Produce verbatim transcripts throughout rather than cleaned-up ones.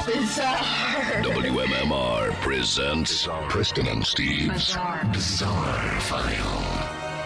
Bizarre. W M M R presents Kristen and Steve's Bizarre. Bizarre File.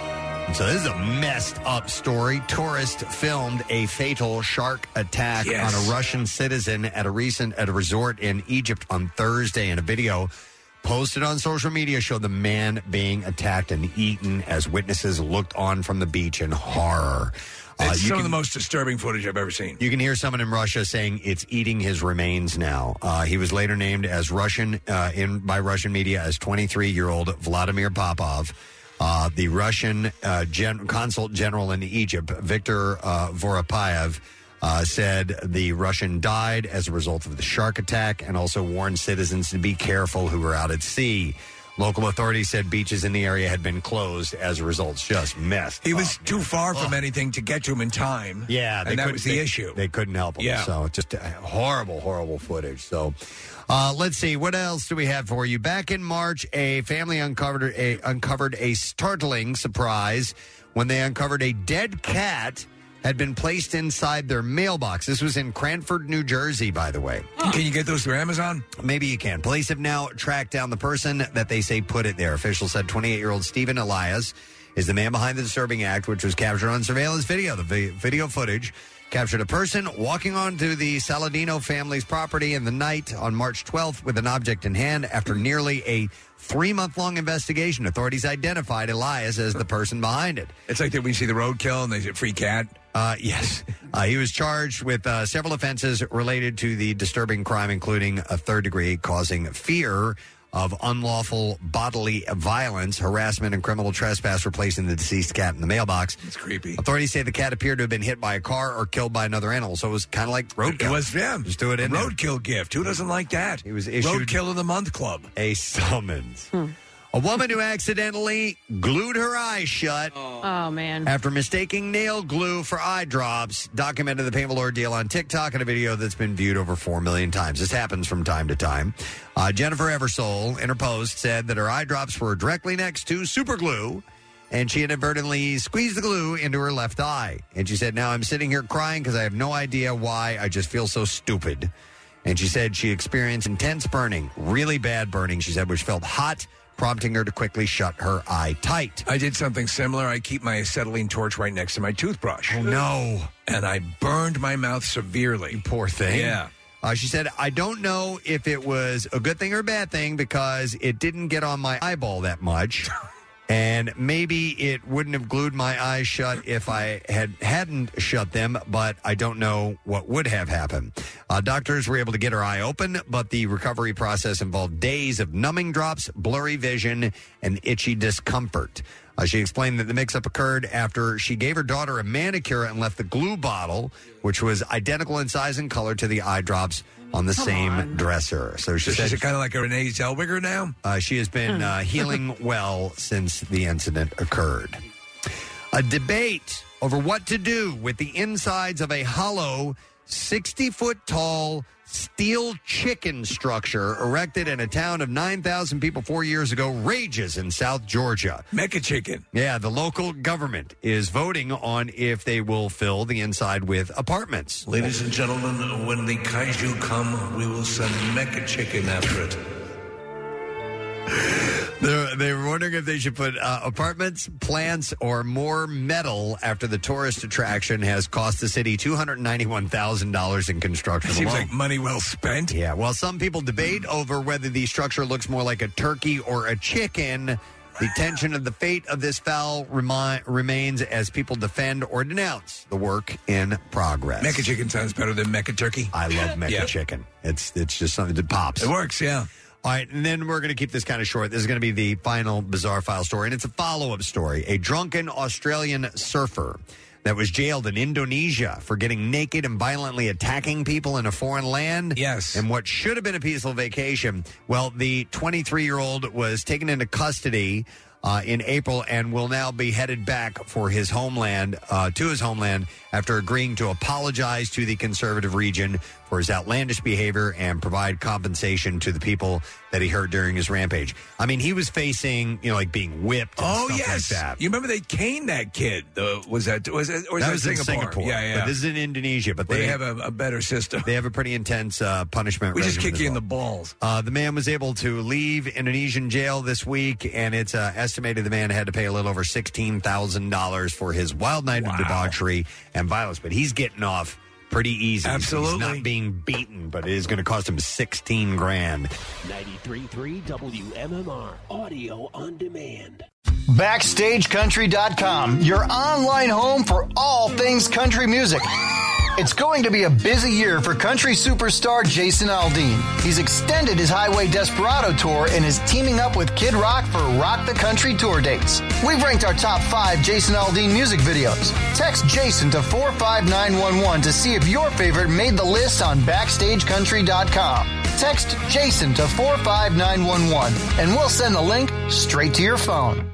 So this is a messed up story. Tourist filmed a fatal shark attack Yes. on a Russian citizen at a recent at a resort in Egypt on Thursday, and a video posted on social media showed the man being attacked and eaten as witnesses looked on from the beach in horror. Uh, It's you some can- of the most disturbing footage I've ever seen. You can hear someone in Russia saying it's eating his remains now. Uh, he was later named as Russian uh, in by Russian media as twenty-three-year-old Vladimir Popov. Uh, the Russian uh, gen- consul general in Egypt, Viktor uh, Voropayev, uh, said the Russian died as a result of the shark attack and also warned citizens to be careful who were out at sea. Local authorities said beaches in the area had been closed as a result. It's just messed He up. was too far from anything to get to him in time. Yeah, they and that couldn't- was the they- issue. They couldn't help him. Yeah. So just uh, horrible, horrible footage. So uh, let's see. What else do we have for you? Back in March, a family uncovered a, uncovered a startling surprise when they uncovered a dead cat had been placed inside their mailbox. This was in Cranford, New Jersey, by the way. Can you get those through Amazon? Maybe you can. Police have now tracked down the person that they say put it there. Officials said twenty-eight-year-old Stephen Elias is the man behind the disturbing act, which was captured on surveillance video. The vi- video footage captured a person walking onto the Saladino family's property in the night on March twelfth with an object in hand. After nearly a three-month-long investigation, authorities identified Elias as the person behind it. It's like that when you see the roadkill and they say free cat. Uh, yes. Uh, he was charged with uh, several offenses related to the disturbing crime, including a third degree causing fear of unlawful bodily violence, harassment, and criminal trespass for placing the deceased cat in the mailbox. It's creepy. Authorities say the cat appeared to have been hit by a car or killed by another animal, so it was kind of like roadkill. It was, yeah. Just do it in a there. roadkill gift. Who doesn't like that? He was issued Roadkill of the Month Club. a summons. A woman who accidentally glued her eyes shut Oh, man. after mistaking nail glue for eye drops documented the painful ordeal on TikTok in a video that's been viewed over four million times. This happens from time to time. Uh, Jennifer Eversole, in her post, said that her eye drops were directly next to super glue, and she inadvertently squeezed the glue into her left eye. And she said, now I'm sitting here crying because I have no idea why. I just feel so stupid. And she said she experienced intense burning, really bad burning, she said, which felt hot, prompting her to quickly shut her eye tight. I did something similar. I keep my acetylene torch right next to my toothbrush. Oh, no. And I burned my mouth severely. Poor thing. Yeah. Uh, she said, I don't know if it was a good thing or a bad thing because it didn't get on my eyeball that much. And maybe it wouldn't have glued my eyes shut if I had, hadn't shut them, but I don't know what would have happened. Uh, doctors were able to get her eye open, but the recovery process involved days of numbing drops, blurry vision, and itchy discomfort. Uh, she explained that the mix-up occurred after she gave her daughter a manicure and left the glue bottle, which was identical in size and color to the eye drops, on the Come same on. dresser. So she So said she's kind of like a Renee Zellweger now? uh, she has been uh, healing well since the incident occurred. A debate over what to do with the insides of a hollow sixty-foot-tall steel chicken structure erected in a town of nine thousand people four years ago rages in South Georgia. Mecca chicken. Yeah, the local government is voting on if they will fill the inside with apartments. Ladies and gentlemen, when the kaiju come, we will send Mecca chicken after it. They're, they were wondering if they should put uh, apartments, plants, or more metal after the tourist attraction has cost the city two hundred ninety-one thousand dollars in construction Seems alone. like money well spent. Yeah, well, some people debate over whether the structure looks more like a turkey or a chicken. The tension of the fate of this fowl remi- remains as people defend or denounce the work in progress. Mecca chicken sounds better than Mecca turkey. I love Mecca Yeah. chicken. It's it's just something that pops. It works, yeah. All right, and then we're going to keep this kind of short. This is going to be the final Bizarre File story, and it's a follow-up story. A drunken Australian surfer that was jailed in Indonesia for getting naked and violently attacking people in a foreign land. Yes. And what should have been a peaceful vacation. Well, the twenty-three-year-old was taken into custody uh, in April and will now be headed back for his homeland, uh, to his homeland, after agreeing to apologize to the conservative region for his outlandish behavior and provide compensation to the people that he hurt during his rampage. I mean, he was facing, you know, like being whipped and Oh, stuff yes. like that. You remember they caned that kid? The, was that was it, or was that that was Singapore? in Singapore. Yeah, yeah. But this is in Indonesia. But Where they, they have a, a better system. They have a pretty intense uh, punishment. We just regimen kick as you in well. the balls. Uh, the man was able to leave Indonesian jail this week, and it's uh, estimated the man had to pay a little over sixteen thousand dollars for his wild night Wow. of debauchery and violence. But he's getting off pretty easy. Absolutely. He's not being beaten, but it is going to cost him sixteen grand. ninety-three point three W M M R, audio on demand. Backstage Country dot com, your online home for all things country music. It's going to be a busy year for country superstar Jason Aldean. He's extended his Highway Desperado tour and is teaming up with Kid Rock for Rock the Country tour dates. We've ranked our top five Jason Aldean music videos. Text Jason to four five nine one one to see if your favorite made the list on Backstage Country dot com. Text Jason to four five nine one one and we'll send the link straight to your phone.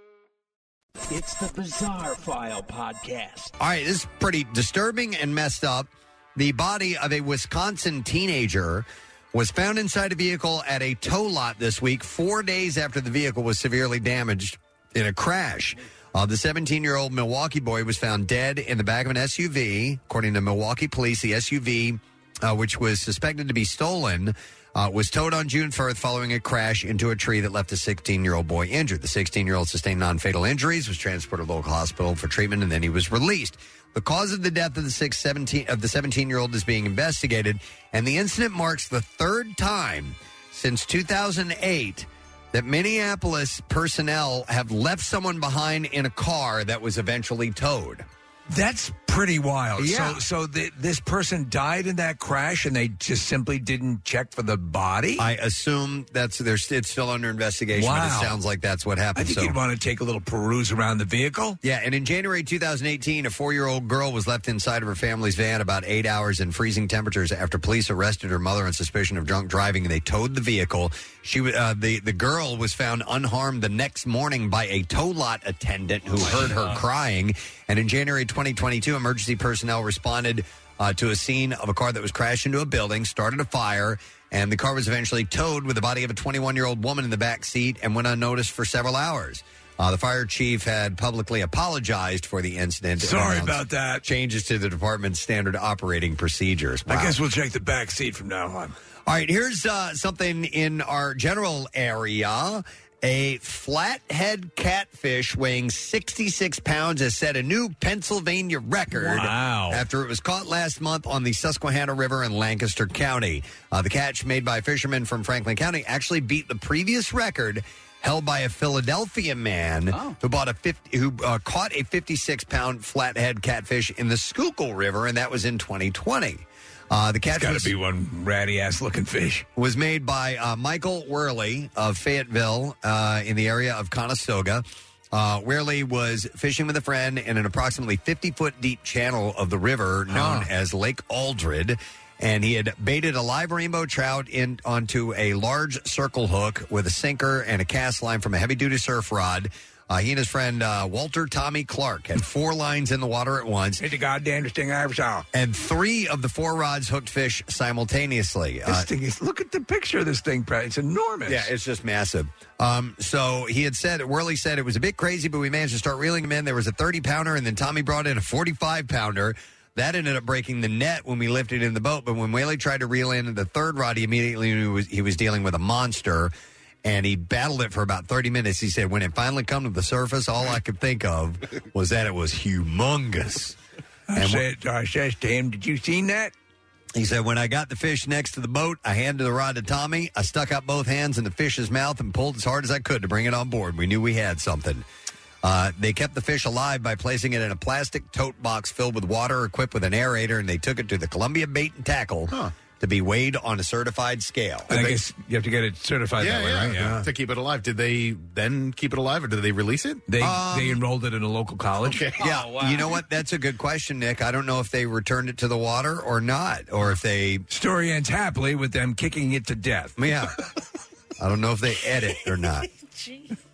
It's the Bizarre File Podcast. All right, this is pretty disturbing and messed up. The body of a Wisconsin teenager was found inside a vehicle at a tow lot this week, four days after the vehicle was severely damaged in a crash. Uh, the seventeen-year-old Milwaukee boy was found dead in the back of an S U V. According to Milwaukee police, the S U V, uh, which was suspected to be stolen, Uh, was towed on June first following a crash into a tree that left a sixteen-year-old boy injured. The sixteen-year-old sustained non-fatal injuries, was transported to a local hospital for treatment, and then he was released. The cause of the death of the six, seventeen, of the seventeen-year-old is being investigated, and the incident marks the third time since two thousand eight that Minneapolis personnel have left someone behind in a car that was eventually towed. That's pretty wild. Yeah. So, so the, this person died in that crash, and they just simply didn't check for the body. I assume that's there's it's still under investigation, but Wow. it sounds like that's what happened. I think so. you'd want to take a little peruse around the vehicle. Yeah, and in January two thousand eighteen, a four-year-old girl was left inside of her family's van about eight hours in freezing temperatures after police arrested her mother on suspicion of drunk driving, and they towed the vehicle. She uh, the the girl was found unharmed the next morning by a tow lot attendant who heard her crying. And in January twenty twenty-two, emergency personnel responded uh, to a scene of a car that was crashed into a building, started a fire, and the car was eventually towed with the body of a twenty-one-year-old woman in the back seat and went unnoticed for several hours. Uh, the fire chief had publicly apologized for the incident. and Sorry announced about that. Changes to the department's standard operating procedures. I Wow. guess we'll check the back seat from now on. All right, here's uh, something in our general area. A flathead catfish weighing sixty-six pounds has set a new Pennsylvania record. Wow. After it was caught last month on the Susquehanna River in Lancaster County. Uh, the catch, made by fishermen from Franklin County, actually beat the previous record held by a Philadelphia man Oh. who bought a fifty, who uh, caught a fifty-six pound flathead catfish in the Schuylkill River, and that was in twenty twenty. Uh, the catch Got was, to be one ratty ass looking fish. was made by uh, Michael Worley of Fayetteville uh, in the area of Conestoga. Uh, Worley was fishing with a friend in an approximately fifty foot deep channel of the river known Huh. as Lake Aldred. And he had baited a live rainbow trout in onto a large circle hook with a sinker and a cast line from a heavy duty surf rod. Uh, he and his friend uh, Walter Tommy Clark had four lines in the water at once. It's the goddamnest thing I ever saw. And three of the four rods hooked fish simultaneously. This Uh, thing is, look at the picture of this thing, Brad. It's enormous. Yeah, it's just massive. Um, so he had said, Worley said it was a bit crazy, but we managed to start reeling him in. There was a thirty pounder, and then Tommy brought in a forty-five pounder. That ended up breaking the net when we lifted in the boat. But when Whaley tried to reel in the third rod, he immediately knew he was, he was dealing with a monster. And he battled it for about thirty minutes. He said, when it finally come to the surface, all I could think of was that it was humongous. I And said, I says to him, did you seen that? He said, when I got the fish next to the boat, I handed the rod to Tommy. I stuck out both hands in the fish's mouth and pulled as hard as I could to bring it on board. We knew we had something. Uh, they kept the fish alive by placing it in a plastic tote box filled with water equipped with an aerator, and they took it to the Columbia Bait and Tackle to be weighed on a certified scale. And I guess you have to get it certified Yeah, that way, yeah, right? yeah. To keep it alive. Did they then keep it alive, or did they release it? They Um, they enrolled it in a local college. Okay. Yeah, you know what? That's a good question, Nick. I don't know if they returned it to the water or not, or if they... Story ends happily with them kicking it to death. Yeah. I don't know if they ate it or not.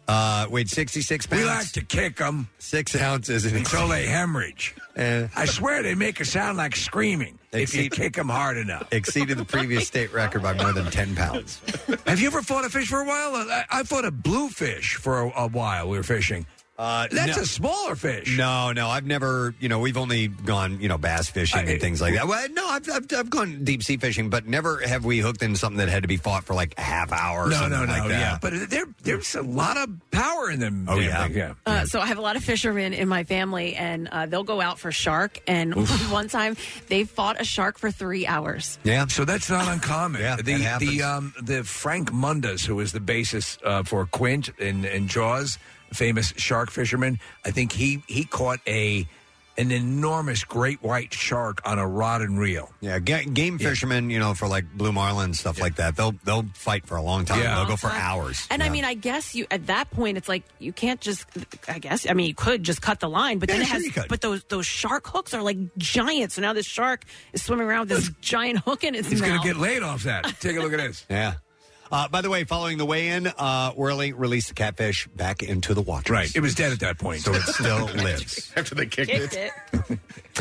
Uh, weighed sixty-six pounds. We like to kick them. Six ounces. Until they hemorrhage. Uh, I swear they make a sound like screaming if you kick them hard enough. Exceeded the previous state record by more than ten pounds. Have you ever fought a fish for a while? I, I fought a bluefish for a, a while. We were fishing. Uh, That's no. a smaller fish. No, no, I've never, you know, we've only gone, you know, bass fishing I- and things like that. Well, no, I've, I've, I've gone deep sea fishing, but never have we hooked into something that had to be fought for like a half hour or No, something no, no, like that. yeah. But there, there's a lot of power in them. Oh, damn yeah. things, yeah. Uh, so I have a lot of fishermen in my family, and uh, they'll go out for shark. And one time, they fought a shark for three hours. Yeah. So that's not uncommon. Yeah, the that happens. the um the Frank Mundus, who was the basis uh, for Quint in, in Jaws, famous shark fisherman. I think he he caught a an enormous great white shark on a rod and reel. Yeah, ga- game Yeah. fishermen, you know, for like blue marlin and stuff like that, they'll they'll fight for a long time. Yeah. They'll go for Long time. hours. And yeah. I mean, I guess you at that point, it's like you can't just. I guess I mean you could just cut the line, but Yeah, then it sure has. you could. But those those shark hooks are like giant. So now this shark is swimming around with this giant hook in its He's going mouth. to get laid off that. Take a look at this. Yeah. Uh, by the way, following the weigh-in, uh, Worley released the catfish back into the waters. Right. It was dead at that point. So it still lives. After they kicked, Kicked it. it.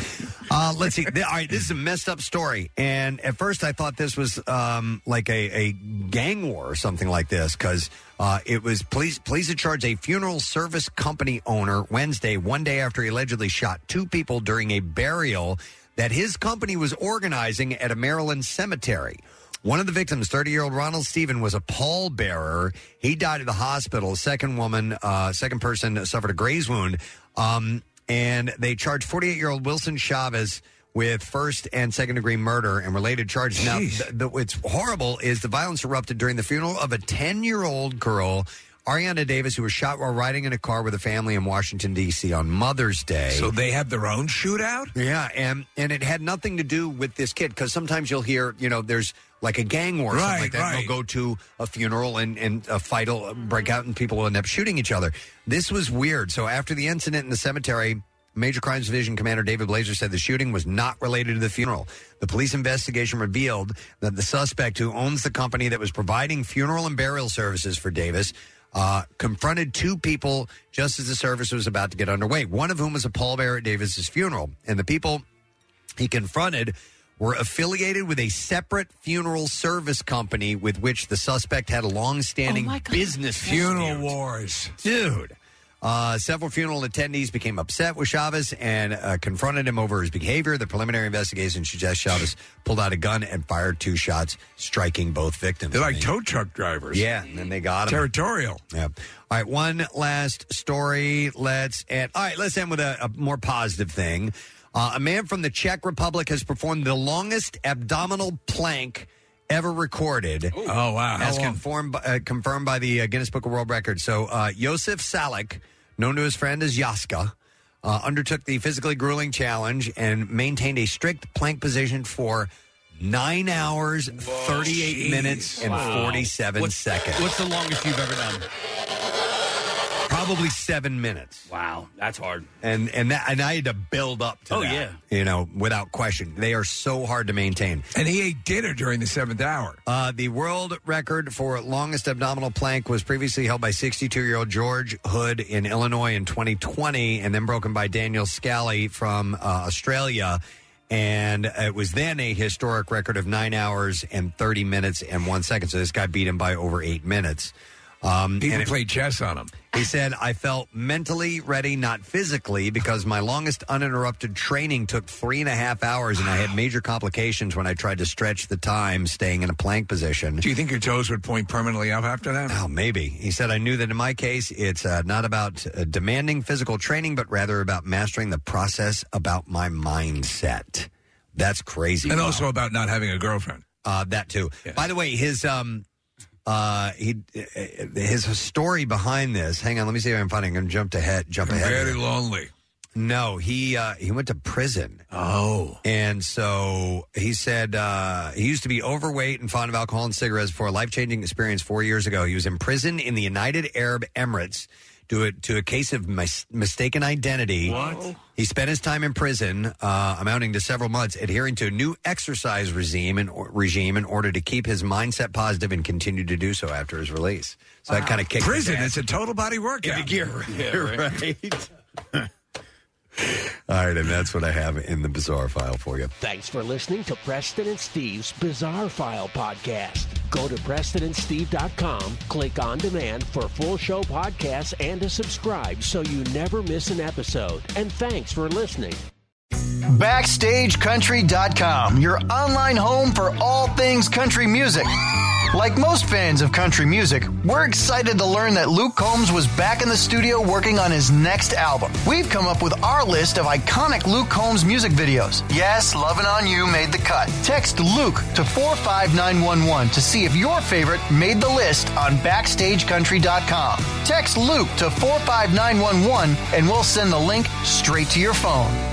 Uh, let's see. Th- All right, this is a messed up story. And at first I thought this was um, like a, a gang war or something like this because uh, it was police, police had charged a funeral service company owner Wednesday, one day after he allegedly shot two people during a burial that his company was organizing at a Maryland cemetery. One of the victims, thirty-year-old Ronald Stephen, was a pallbearer. He died at the hospital. Second woman, uh, second person suffered a graze wound. Um, and they charged forty-eight-year-old Wilson Chavez with first and second-degree murder and related charges. Now, Jeez. th- the, what's horrible is the violence erupted during the funeral of a ten-year-old girl, Ariana Davis, who was shot while riding in a car with a family in Washington, D C on Mother's Day. So they have their own shootout? Yeah, and and it had nothing to do with this kid because sometimes you'll hear, you know, there's like a gang war or something Right, like that. And right. they'll go to a funeral and, and a fight will break out and people will end up shooting each other. This was weird. So after the incident in the cemetery, Major Crimes Division Commander David Blazer said the shooting was not related to the funeral. The police investigation revealed that the suspect who owns the company that was providing funeral and burial services for Davis uh, confronted two people just as the service was about to get underway, one of whom was a pallbearer at Davis's funeral. And the people he confronted were affiliated with a separate funeral service company with which the suspect had a long-standing Oh, my God. business Funeral dispute. wars. Dude. Uh, several funeral attendees became upset with Chavez and uh, confronted him over his behavior. The preliminary investigation suggests Chavez pulled out a gun and fired two shots, striking both victims. They're like And they- tow truck drivers. Yeah, and then they got him. Territorial. Yeah. All right, one last story. Let's end. All right, let's end with a, a more positive thing. Uh, a man from the Czech Republic has performed the longest abdominal plank ever recorded. Oh, wow. How As long? confirmed, uh, confirmed by the uh, Guinness Book of World Records. So, uh, Josef Salik, known to his friend as Yaska, uh, undertook the physically grueling challenge and maintained a strict plank position for nine hours, thirty-eight Jeez. minutes, and Wow. forty-seven What's, seconds. what's the longest you've ever done? Probably seven minutes. Wow, that's hard. And and that and I had to build up to Oh, that. yeah. You know, without question. They are so hard to maintain. And he ate dinner during the seventh hour. Uh, the world record for longest abdominal plank was previously held by sixty-two-year-old George Hood in Illinois in twenty twenty, and then broken by Daniel Scally from uh, Australia. And it was then a historic record of nine hours and thirty minutes and one second. So this guy beat him by over eight minutes. Um, People and it- played chess on him. He said, I felt mentally ready, not physically, because my longest uninterrupted training took three and a half hours, and I had major complications when I tried to stretch the time staying in a plank position. Do you think your toes would point permanently up after that? Oh, maybe. He said, I knew that in my case, it's uh, not about uh, demanding physical training, but rather about mastering the process about my mindset. That's crazy. And Wow. also about not having a girlfriend. Uh, that too. Yeah. By the way, his um, uh, he his story behind this. Hang on, let me see if I can find it. I'm going to jump ahead. Jump ahead. Very here. lonely. No, he uh, he went to prison. Oh. And so he said uh, he used to be overweight and fond of alcohol and cigarettes before a life-changing experience four years ago. He was in prison in the United Arab Emirates due to, to a case of mis- mistaken identity. What? He spent his time in prison, uh, amounting to several months, adhering to a new exercise regime in, or, regime in order to keep his mindset positive and continue to do so after his release. So that kind of kicked Prison, his ass it's a total body workout. into gear. Yeah, right. right. All right, and that's what I have in the Bizarre File for you. Thanks for listening to Preston and Steve's Bizarre File podcast. Go to preston and steve dot com, click on demand for full show podcasts and to subscribe so you never miss an episode. And thanks for listening. Backstage Country dot com, your online home for all things country music. Like most fans of country music, we're excited to learn that Luke Combs was back in the studio working on his next album. We've come up with our list of iconic Luke Combs music videos. Yes, Lovin' On You made the cut. Text Luke to four five nine one one to see if your favorite made the list on Backstage Country dot com. Text Luke to four five nine one one and we'll send the link straight to your phone.